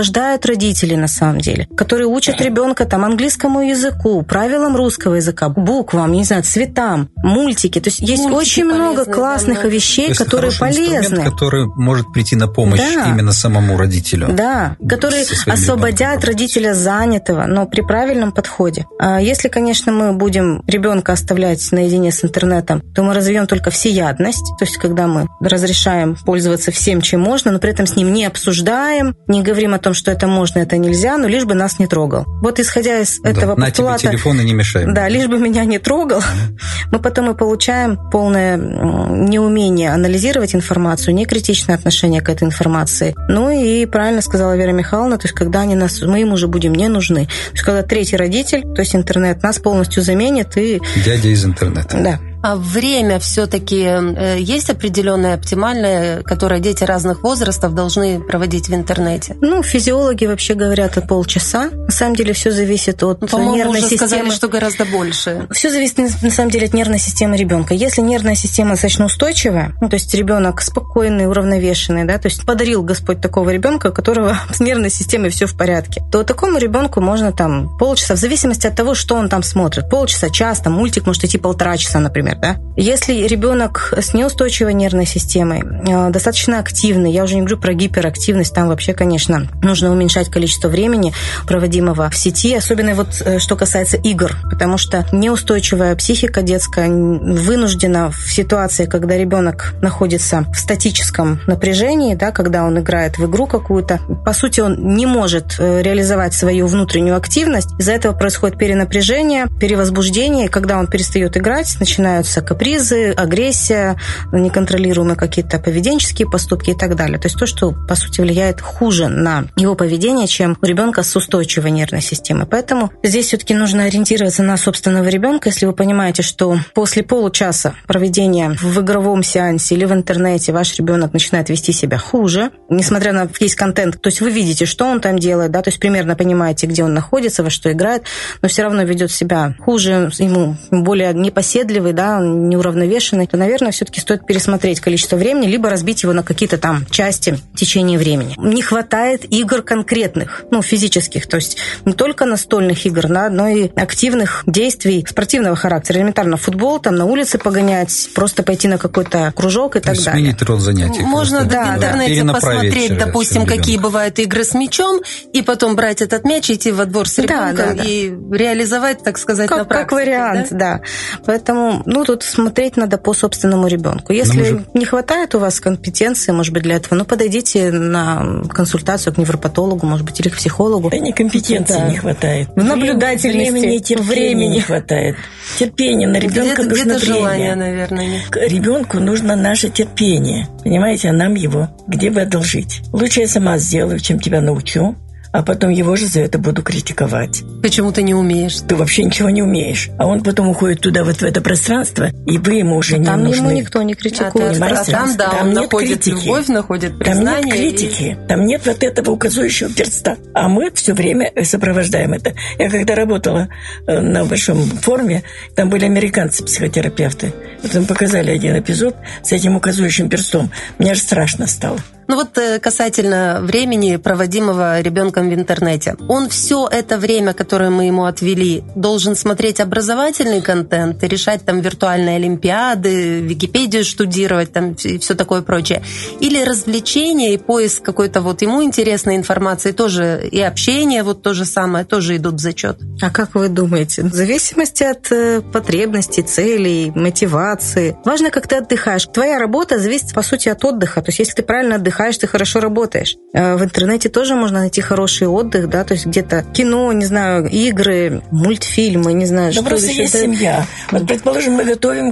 освобождают родителей на самом деле, которые учат ребенка там английскому языку, правилам русского языка, буквам, не знаю, цветам, мультики. То есть есть мультики очень много классных вещей, которые полезны. Который может прийти на помощь именно самому родителю. Да, которые освободят родителя занятого, но при правильном подходе. Если, конечно, мы будем ребенка оставлять наедине с интернетом, то мы развьем только всеядность, то есть когда мы разрешаем пользоваться всем, чем можно, но при этом с ним не обсуждаем, не говорим о том, что это можно, это нельзя, но лишь бы нас не трогал. Вот исходя из этого постулата... На тебе телефон и не мешай. Да, лишь бы меня не трогал, мы потом и получаем полное неумение анализировать информацию, некритичное отношение к этой информации. Ну и правильно сказала Вера Михайловна, то есть когда мы им уже будем не нужны. То есть когда третий родитель, то есть интернет, нас полностью заменит и... Дядя из интернета. Да. А время все-таки есть определенное, оптимальное, которое дети разных возрастов должны проводить в интернете? Ну, физиологи вообще говорят о полчаса. На самом деле все зависит от нервной системы. Сказали, что гораздо больше. Все зависит на самом деле от нервной системы ребенка. Если нервная система достаточно устойчивая, ну, то есть ребенок спокойный, уравновешенный, да, то есть подарил Господь такого ребенка, у которого с нервной системой все в порядке, то такому ребенку можно там полчаса, в зависимости от того, что он там смотрит. Полчаса, час, там мультик может идти 1,5 часа, например. Да? Если ребенок с неустойчивой нервной системой, достаточно активный, я уже не говорю про гиперактивность, там вообще, конечно, нужно уменьшать количество времени, проводимого в сети, особенно вот что касается игр, потому что неустойчивая психика детская вынуждена в ситуации, когда ребенок находится в статическом напряжении, да, когда он играет в игру какую-то, по сути, он не может реализовать свою внутреннюю активность, из-за этого происходит перенапряжение, перевозбуждение, и когда он перестает играть, начинаются капризы, агрессия, неконтролируемые какие-то поведенческие поступки и так далее. То есть то, что, по сути, влияет хуже на его поведение, чем у ребенка с устойчивой нервной системой. Поэтому здесь все-таки нужно ориентироваться на собственного ребенка. Если вы понимаете, что после получаса проведения в игровом сеансе или в интернете ваш ребенок начинает вести себя хуже, несмотря на весь контент, то есть вы видите, что он там делает, да, то есть примерно понимаете, где он находится, во что играет, но все равно ведет себя хуже, ему более непоседливый, да, неуравновешенный, то, наверное, все-таки стоит пересмотреть количество времени, либо разбить его на какие-то там части в течение времени. Не хватает игр конкретных, физических, то есть не только настольных игр, да, но и активных действий спортивного характера. Элементарно футбол, там на улице погонять, просто пойти на какой-то кружок и так далее. Сменить род занятий. Можно в интернете посмотреть, допустим, какие бывают игры с мячом, и потом брать этот мяч, идти во двор с ребенком и реализовать, так сказать, на практике. Как вариант, да. Поэтому, тут смотреть надо по собственному ребенку. Если не хватает у вас компетенции, может быть, для этого, подойдите на консультацию к невропатологу, может быть, или к психологу. Да не компетенции не хватает. В наблюдательности. Времени не хватает. Терпение на ребенка нужно время. Где-то желание, наверное. Ребенку нужно наше терпение. Понимаете, а нам его где бы одолжить? Лучше я сама сделаю, чем тебя научу. А потом его же за это буду критиковать. Почему ты не умеешь? Ты вообще ничего не умеешь. А он потом уходит туда, вот в это пространство, и вы ему уже не нужны. Там ему никто не критикует. Там нет находит критики. Любовь, находит признание. Там нет критики. Там нет вот этого указующего перста. А мы все время сопровождаем это. Я когда работала на большом форуме, там были американцы-психотерапевты. Вот им показали один эпизод с этим указующим перстом. Мне аж страшно стало. Касательно времени, проводимого ребенком в интернете. Он все это время, которое мы ему отвели, должен смотреть образовательный контент, решать там виртуальные олимпиады, Википедию штудировать там, и все такое прочее. Или развлечения и поиск какой-то ему интересной информации тоже, и общение то же самое, тоже идут в зачет. А как вы думаете? В зависимости от потребностей, целей, мотивации. Важно, как ты отдыхаешь. Твоя работа зависит, по сути, от отдыха. То есть, если ты правильно отдыхаешь, ты хорошо работаешь. В интернете тоже можно найти хороший отдых, да, то есть где-то кино, не знаю, игры, мультфильмы, не знаю, что просто есть семья. Вот, предположим, мы готовим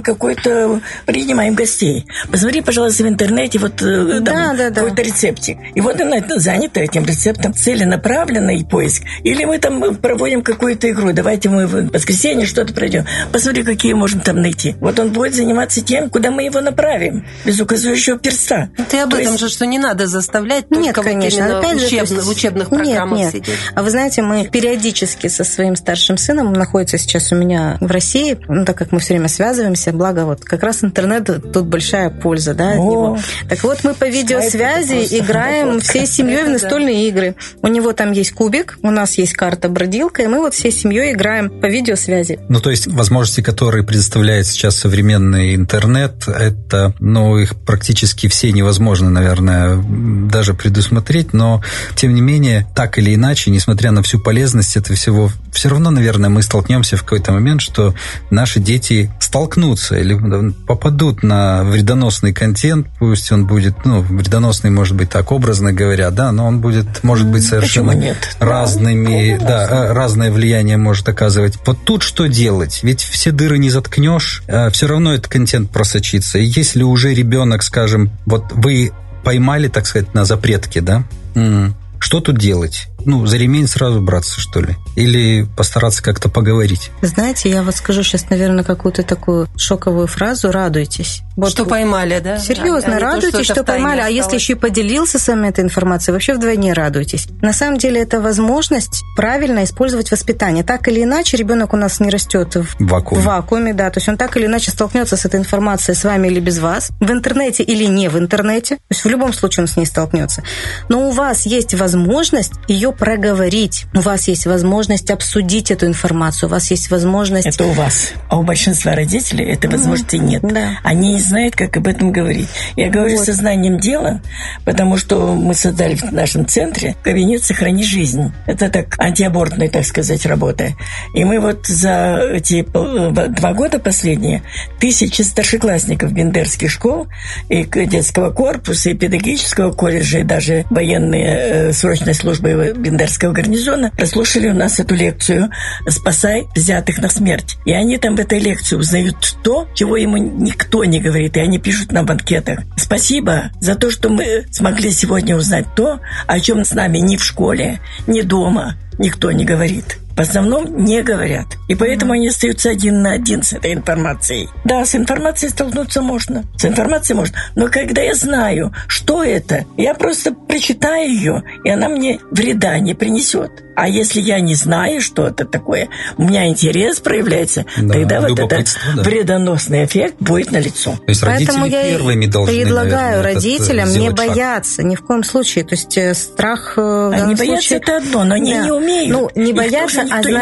принимаем гостей. Посмотри, пожалуйста, в интернете какой-то рецептик. И вот она занята этим рецептом, целенаправленный поиск. Или мы там проводим какую-то игру. Давайте мы в воскресенье что-то пройдем. Посмотри, какие можем там найти. Вот он будет заниматься тем, куда мы его направим, без указывающего перста. Ты об этом же, что не надо заставлять только нет, конечно. Опять же, в учебных программах сидеть. А вы знаете, мы периодически со своим старшим сыном, он находится сейчас у меня в России, так как мы все время связываемся, благо вот как раз интернет, тут большая польза, от него. Так вот, мы по видеосвязи играем всей семьей в настольные игры. У него там есть кубик, у нас есть карта-бродилка, и мы вот всей семьей играем по видеосвязи. То есть возможности, которые предоставляет сейчас современный интернет, это, их практически все невозможно, наверное, даже предусмотреть, но, тем не менее, так или иначе, несмотря на всю полезность этого всего, все равно, наверное, мы столкнемся в какой-то момент, что наши дети столкнутся или попадут на вредоносный контент, пусть он будет, вредоносный, может быть, так образно говоря, но он будет, может быть, совершенно разными, разное влияние может оказывать. Вот тут что делать? Ведь все дыры не заткнешь, все равно этот контент просочится. И если уже ребенок, скажем, вот вы поймали, так сказать, на запретке, что тут делать? За ремень сразу браться, что ли? Или постараться как-то поговорить? Знаете, я вот скажу сейчас, наверное, какую-то такую шоковую фразу. Радуйтесь. Что поймали, да? Серьезно, радуйтесь, что поймали. А если еще и поделился с вами этой информацией, вообще вдвойне радуйтесь. На самом деле, это возможность правильно использовать воспитание. Так или иначе, ребенок у нас не растет в вакууме, да. То есть он так или иначе столкнется с этой информацией с вами или без вас, в интернете или не в интернете. То есть в любом случае он с ней столкнется. Но у вас есть возможность ее проговорить. У вас есть возможность обсудить эту информацию. У вас есть возможность... Это у вас. А у большинства родителей этой возможности нет. Да. Они не знают, как об этом говорить. Я говорю сознанием дела, потому что мы создали в нашем центре кабинет «Сохрани жизнь». Это так антиабортная, так сказать, работа. И мы вот за эти 2 года последние 1000 старшеклассников бендерских школ и детского корпуса, и педагогического колледжа, и даже военные срочной службы Бендерского гарнизона прослушали у нас эту лекцию «Спасай взятых на смерть». И они там в этой лекции узнают то, чего ему никто не говорит. И они пишут на банкетах: «Спасибо за то, что мы смогли сегодня узнать то, о чем с нами ни в школе, ни дома никто не говорит». В основном не говорят. И поэтому они остаются 1 на 1 с этой информацией. Да, с информацией столкнуться можно. С информацией можно. Но когда я знаю, что это, я просто прочитаю ее, и она мне вреда не принесет. А если я не знаю, что это такое, у меня интерес проявляется, тогда вот этот вредоносный эффект будет налицо. То есть поэтому родители первыми должны, предлагаю родителям не бояться ни в коем случае. То есть страх в данном случае... боятся это одно, но они не умеют. Не боятся,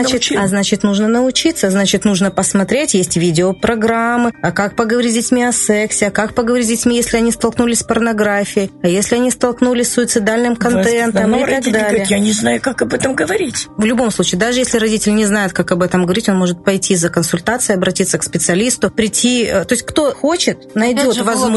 а значит, нужно научиться, значит, нужно посмотреть. Есть видеопрограммы, как поговорить с детьми о сексе, как поговорить с детьми, если они столкнулись с порнографией, а если они столкнулись с суицидальным контентом и так далее. Говорят, я не знаю, как об этом говорить. В любом случае, даже если родитель не знает, как об этом говорить, он может пойти за консультацией, обратиться к специалисту, прийти. То есть кто хочет, найдет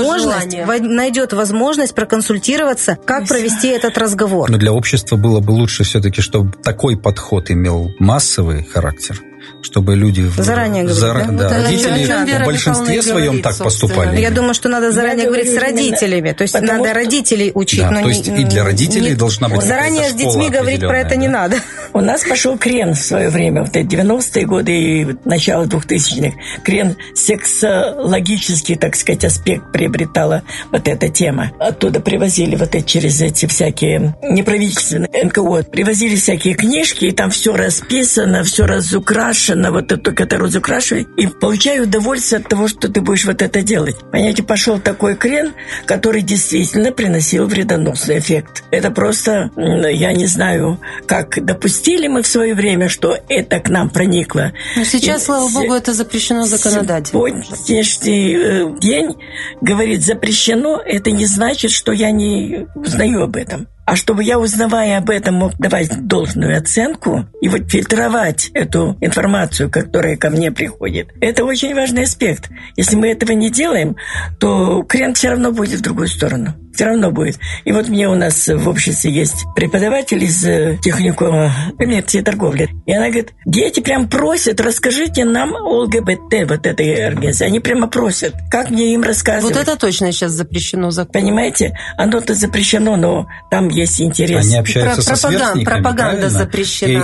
возможность проконсультироваться, как провести этот разговор. Но для общества было бы лучше все-таки, чтобы такой подход имел массовый характер, чтобы люди заранее говорить, родители в большинстве своем так поступали. Я думаю, что надо заранее говорить с родителями, то есть надо родителей учить. Да, то есть и для родителей должна быть заранее с детьми говорить про это не надо. У нас пошел крен в свое время, в 90-е годы и начало 2000-х. Крен сексологический, так сказать, аспект приобретала вот эта тема. Оттуда привозили через эти всякие неправительственные НКО, привозили всякие книжки, и там все расписано, все разукрашено, вот это только это разукрашивай, и получаю удовольствие от того, что ты будешь вот это делать. Понимаете, пошел такой крен, который действительно приносил вредоносный эффект. Это просто, я не знаю, как допустили мы в свое время, что это к нам проникло. Но сейчас, слава богу, это запрещено законодательно. Сегодняшний день говорит запрещено, это не значит, что я не узнаю об этом. А чтобы я, узнавая об этом, мог давать должную оценку и вот фильтровать эту информацию, которая ко мне приходит, это очень важный аспект. Если мы этого не делаем, то крен все равно будет в другую сторону. Все равно будет. И вот у нас в обществе есть преподаватель из техникума коммерции и торговли. И она говорит, дети прям просят, расскажите нам о ЛГБТ, вот этой организации. Они прямо просят. Как мне им рассказывать? Вот это точно сейчас запрещено законом. Понимаете? Оно-то запрещено, но там есть интерес. Они общаются со сверстниками, пропаганда запрещена.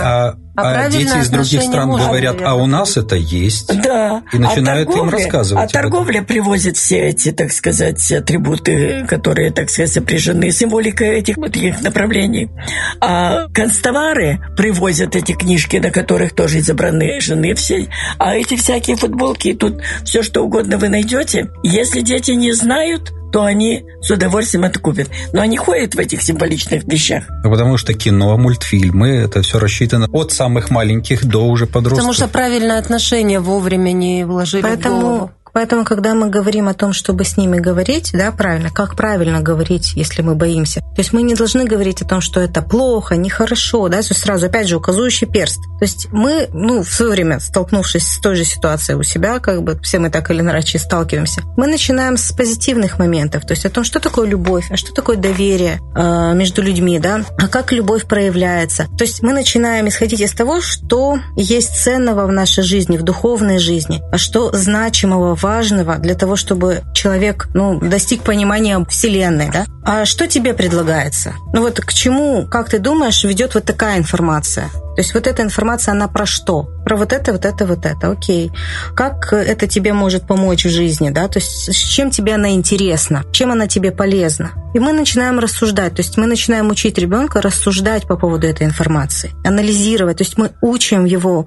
А дети из других стран говорят, а у нас это есть. Да. И начинают им рассказывать. А торговля привозит все эти, так сказать, атрибуты, которые, так сказать, сопряжены, символика этих направлений. А канцтовары привозят эти книжки, на которых тоже изображены все. А эти всякие футболки, тут все что угодно вы найдете. Если дети не знают, то они с удовольствием это купят. Но они ходят в этих символичных вещах. Потому что кино, мультфильмы, это все рассчитано от самых маленьких до уже подростков. Потому что правильное отношение вовремя не вложили в голову. Поэтому, когда мы говорим о том, чтобы с ними говорить, да, правильно, как правильно говорить, если мы боимся. То есть мы не должны говорить о том, что это плохо, нехорошо, да, то есть сразу, опять же, указующий перст. То есть мы, в свое время, столкнувшись с той же ситуацией у себя, как бы все мы так или иначе сталкиваемся, мы начинаем с позитивных моментов, то есть о том, что такое любовь, а что такое доверие между людьми, да, а как любовь проявляется. То есть мы начинаем исходить из того, что есть ценного в нашей жизни, в духовной жизни, а что значимого, важного для того, чтобы человек, достиг понимания Вселенной, да? А что тебе предлагается? К чему, как ты думаешь, ведет вот такая информация? То есть вот эта информация, она про что? Про вот это, окей. Как это тебе может помочь в жизни, да? То есть с чем тебе она интересна? Чем она тебе полезна? И мы начинаем рассуждать, то есть мы начинаем учить ребенка рассуждать по поводу этой информации, анализировать, то есть мы учим его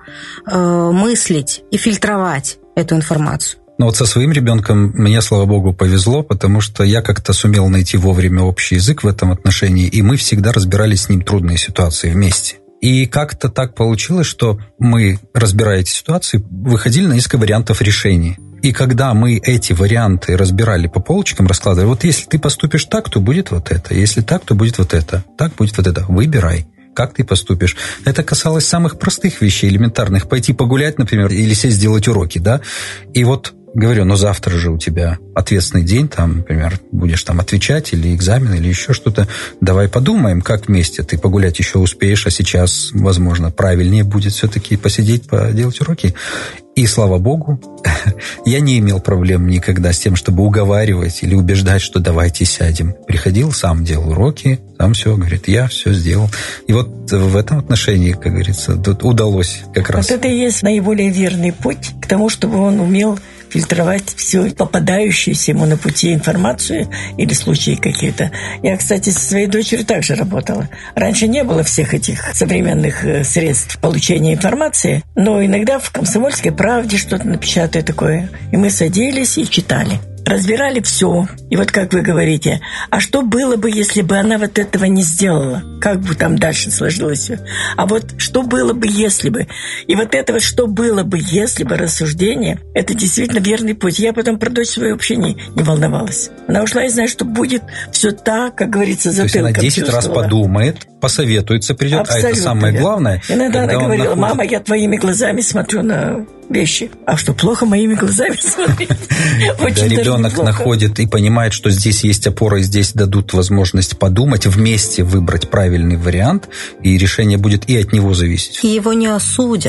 мыслить и фильтровать эту информацию. Но со своим ребенком мне, слава богу, повезло, потому что я как-то сумел найти вовремя общий язык в этом отношении, и мы всегда разбирали с ним трудные ситуации вместе. И как-то так получилось, что мы, разбирая эти ситуации, выходили на несколько вариантов решений. И когда мы эти варианты разбирали по полочкам, раскладывали, вот если ты поступишь так, то будет вот это, если так, то будет вот это, так будет вот это, выбирай. Как ты поступишь? Это касалось самых простых вещей, элементарных. Пойти погулять, например, или сесть сделать уроки, да? И вот говорю, завтра же у тебя ответственный день, например, будешь отвечать или экзамен, или еще что-то. Давай подумаем, как вместе. Ты погулять еще успеешь, а сейчас, возможно, правильнее будет все-таки посидеть, поделать уроки. И, слава богу, я не имел проблем никогда с тем, чтобы уговаривать или убеждать, что давайте сядем. Приходил, сам делал уроки, сам все, говорит, я все сделал. И вот в этом отношении, как говорится, тут удалось как раз. Вот это и есть наиболее верный путь к тому, чтобы он умел фильтровать всю попадающуюся ему на пути информацию или случаи какие-то. Я, кстати, со своей дочерью также работала. Раньше не было всех этих современных средств получения информации, но иногда в «Комсомольской правде» что-то напечатают такое. И мы садились и читали. Разбирали все. И вот как вы говорите, а что было бы, если бы она вот этого не сделала? Как бы там дальше сложилось все? А вот что было бы, если бы? И вот это вот что было бы, если бы рассуждение, это действительно верный путь. Я потом про дочь свою вообще не волновалась. Она ушла и знает, что будет все так, как говорится, затылком. То есть она 10 раз подумает, посоветуется, придет, абсолютно, а это самое главное. Иногда она говорила, мама, я твоими глазами смотрю на вещи. А что, плохо моими глазами смотреть? Когда ребенок находит и понимает, что здесь есть опора, и здесь дадут возможность подумать, вместе выбрать правильный вариант, и решение будет и от него зависеть. И его не осудят.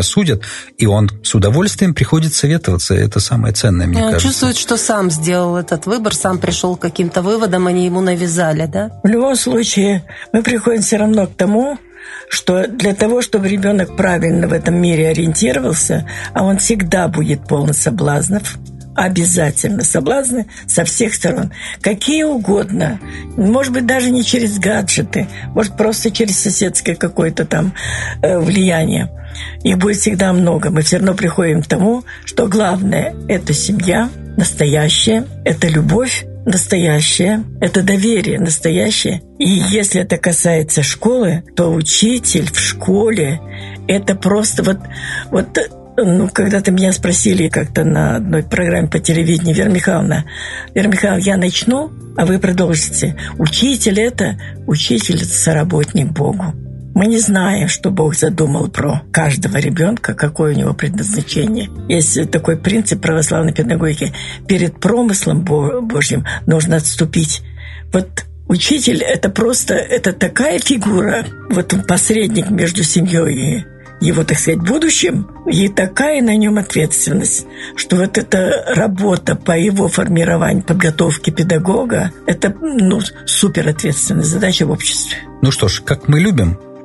И он с удовольствием приходит советоваться. Это самое ценное, мне кажется. Чувствует, что сам сделал этот выбор, сам пришел к каким-то выводам, они ему навязали, да? В любом случае, мы приходим все равно к тому, что для того, чтобы ребенок правильно в этом мире ориентировался, а он всегда будет полон соблазнов, обязательно соблазны со всех сторон, какие угодно, может быть, даже не через гаджеты, может, просто через соседское какое-то там влияние. Их будет всегда много. Мы все равно приходим к тому, что главное – это семья настоящая, это любовь настоящее, это доверие настоящее. И если это касается школы, то учитель в школе – это просто когда-то меня спросили как-то на одной программе по телевидению, Вера Михайловна, я начну, а вы продолжите. Учитель – это соработник Богу. Мы не знаем, что Бог задумал про каждого ребенка, какое у него предназначение. Есть такой принцип православной педагогики. Перед промыслом Божьим нужно отступить. Вот учитель – это такая фигура, посредник между семьей и его, так сказать, будущим, и такая на нем ответственность, что эта работа по его формированию, подготовке педагога – это супер ответственная задача в обществе. Ну что ж, как мы любим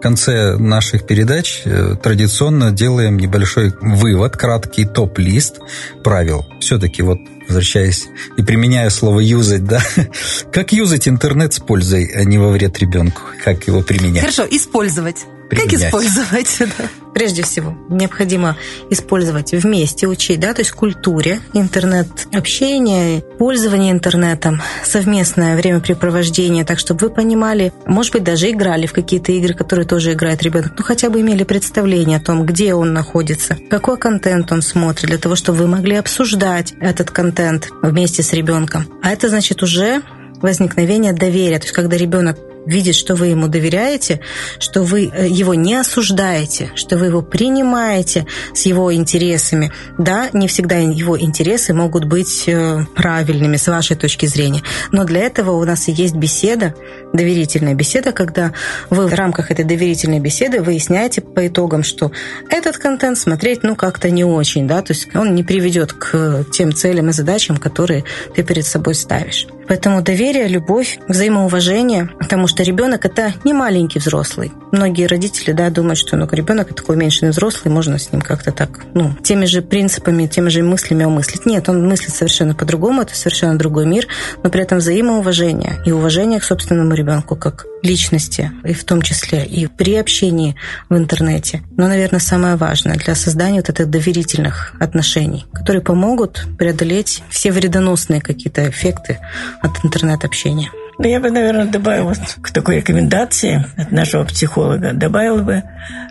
конце наших передач традиционно делаем небольшой вывод, краткий топ-лист правил. Все-таки вот возвращаясь и применяя слово «юзать», да, как юзать интернет с пользой, а не во вред ребенку, как его применять? Хорошо, использовать. Как использовать? Прежде всего, необходимо использовать вместе, учить, да, то есть культуре интернет-общения, пользование интернетом, совместное времяпрепровождение, так, чтобы вы понимали, может быть, даже играли в какие-то игры, которые тоже играет ребенок, ну, хотя бы имели представление о том, где он находится, какой контент он смотрит, для того, чтобы вы могли обсуждать этот контент вместе с ребенком. А это значит уже возникновение доверия, то есть когда ребенок видит, что вы ему доверяете, что вы его не осуждаете, что вы его принимаете с его интересами. Да, не всегда его интересы могут быть правильными с вашей точки зрения, но для этого у нас и есть беседа, доверительная беседа, когда вы в рамках этой доверительной беседы выясняете по итогам, что этот контент смотреть, ну, как-то не очень, да, то есть он не приведет к тем целям и задачам, которые ты перед собой ставишь. Поэтому доверие, любовь, взаимоуважение, потому что ребенок – это не маленький взрослый. Многие родители, да, думают, что ребенок – это такой уменьшенный взрослый, можно с ним как-то так, теми же принципами, теми же мыслями умыслить. Нет, он мыслит совершенно по-другому, это совершенно другой мир, но при этом взаимоуважение и уважение к собственному ребенку как личности, и в том числе и при общении в интернете. Но, наверное, самое важное для создания вот этих доверительных отношений, которые помогут преодолеть все вредоносные какие-то эффекты от интернет-общения. Я бы, наверное, добавила к такой рекомендации от нашего психолога, добавила бы,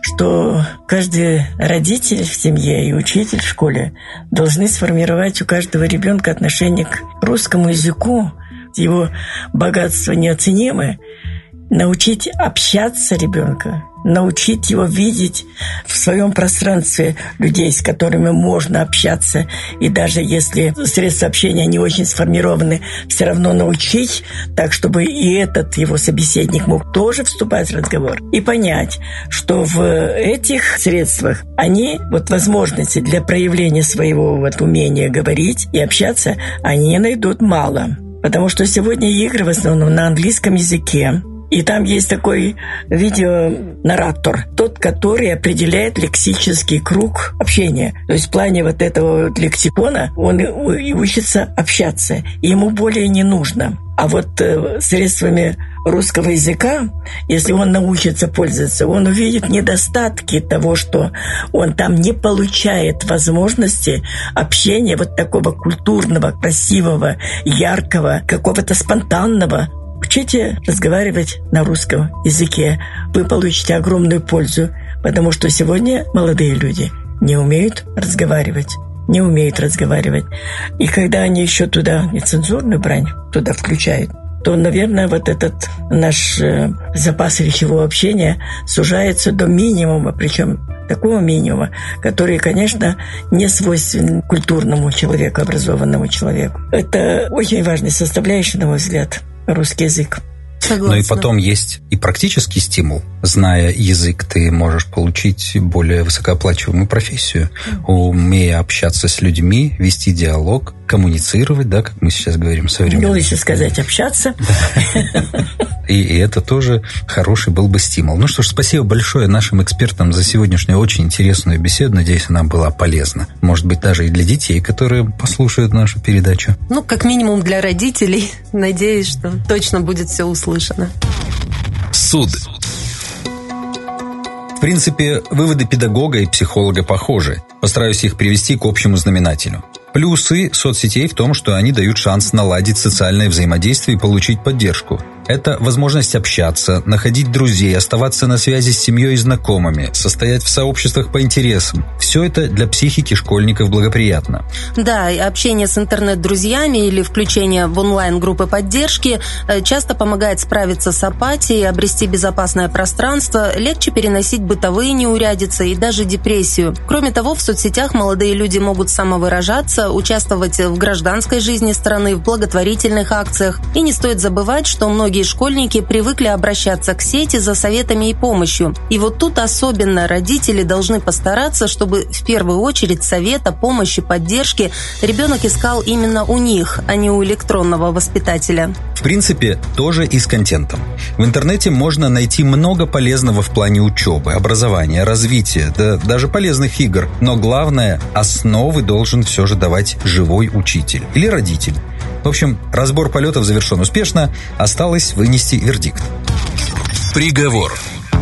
что каждый родитель в семье и учитель в школе должны сформировать у каждого ребенка отношение к русскому языку, его богатство неоценимое, научить общаться ребенка, научить его видеть в своем пространстве людей, с которыми можно общаться. И даже если средства общения не очень сформированы, все равно научить так, чтобы и этот его собеседник мог тоже вступать в разговор. И понять, что в этих средствах они, возможности для проявления своего умения говорить и общаться, они найдут мало. Потому что сегодня игры в основном на английском языке. И там есть такой видеонаратор, тот, который определяет лексический круг общения. То есть в плане этого лексикона он и учится общаться, и ему более не нужно. А средствами русского языка, если он научится пользоваться, он увидит недостатки того, что он там не получает возможности общения такого культурного, красивого, яркого, какого-то спонтанного. Учите разговаривать на русском языке. Вы получите огромную пользу, потому что сегодня молодые люди не умеют разговаривать. И когда они еще туда нецензурную брань туда включают, то, наверное, этот наш запас речевого общения сужается до минимума, причем такого минимума, который, конечно, не свойственен культурному человеку, образованному человеку. Это очень важная составляющая, на мой взгляд, русский язык. Согласна. Но и потом есть и практический стимул. Зная язык, ты можешь получить более высокооплачиваемую профессию, умея общаться с людьми, вести диалог, коммуницировать, да, как мы сейчас говорим современно. Ну, если сказать общаться. И это тоже хороший был бы стимул. Ну что ж, спасибо большое нашим экспертам за сегодняшнюю очень интересную беседу. Надеюсь, она была полезна. Может быть, даже и для детей, которые послушают нашу передачу. Как минимум для родителей. Надеюсь, что точно будет все услышано. Суд. В принципе, выводы педагога и психолога похожи. Постараюсь их привести к общему знаменателю. Плюсы соцсетей в том, что они дают шанс наладить социальное взаимодействие и получить поддержку. Это возможность общаться, находить друзей, оставаться на связи с семьей и знакомыми, состоять в сообществах по интересам. Все это для психики школьников благоприятно. Да, и общение с интернет-друзьями или включение в онлайн-группы поддержки часто помогает справиться с апатией, обрести безопасное пространство, легче переносить бытовые неурядицы и даже депрессию. Кроме того, в соцсетях молодые люди могут самовыражаться, участвовать в гражданской жизни страны, в благотворительных акциях. И не стоит забывать, что многие многие школьники привыкли обращаться к сети за советами и помощью. И вот тут особенно родители должны постараться, чтобы в первую очередь совета, помощи, поддержки ребенок искал именно у них, а не у электронного воспитателя. В принципе, тоже и с контентом. В интернете можно найти много полезного в плане учебы, образования, развития, да даже полезных игр. Но главное, основы должен все же давать живой учитель или родитель. В общем, разбор полетов завершен успешно, осталось вынести вердикт. Приговор.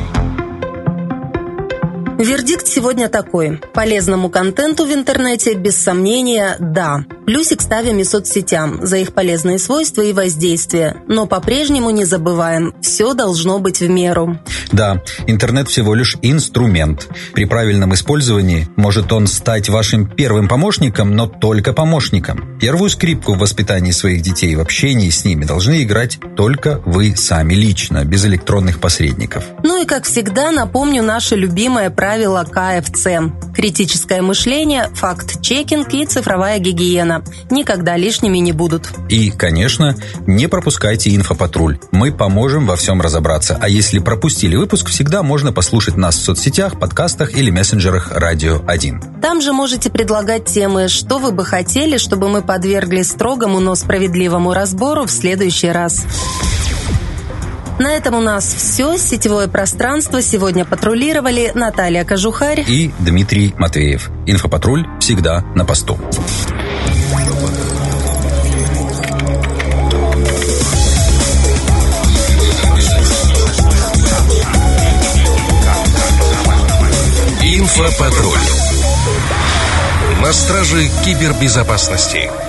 Вердикт сегодня такой. Полезному контенту в интернете, без сомнения, да. Плюсик ставим и соцсетям за их полезные свойства и воздействия. Но по-прежнему не забываем, все должно быть в меру. Да, интернет всего лишь инструмент. При правильном использовании может он стать вашим первым помощником, но только помощником. Первую скрипку в воспитании своих детей и в общении с ними должны играть только вы сами лично, без электронных посредников. Ну и, как всегда, напомню наше любимое правило КФЦ. Критическое мышление, факт-чекинг и цифровая гигиена. Никогда лишними не будут. И, конечно, не пропускайте инфопатруль. Мы поможем во всем разобраться. А если пропустили выпуск, всегда можно послушать нас в соцсетях, подкастах или мессенджерах Радио 1. Там же можете предлагать темы, что вы бы хотели, чтобы мы подвергли строгому, но справедливому разбору в следующий раз. На этом у нас все. Сетевое пространство сегодня патрулировали Наталья Кожухарь и Дмитрий Матвеев. Инфопатруль всегда на посту. Инфопатруль. На страже кибербезопасности.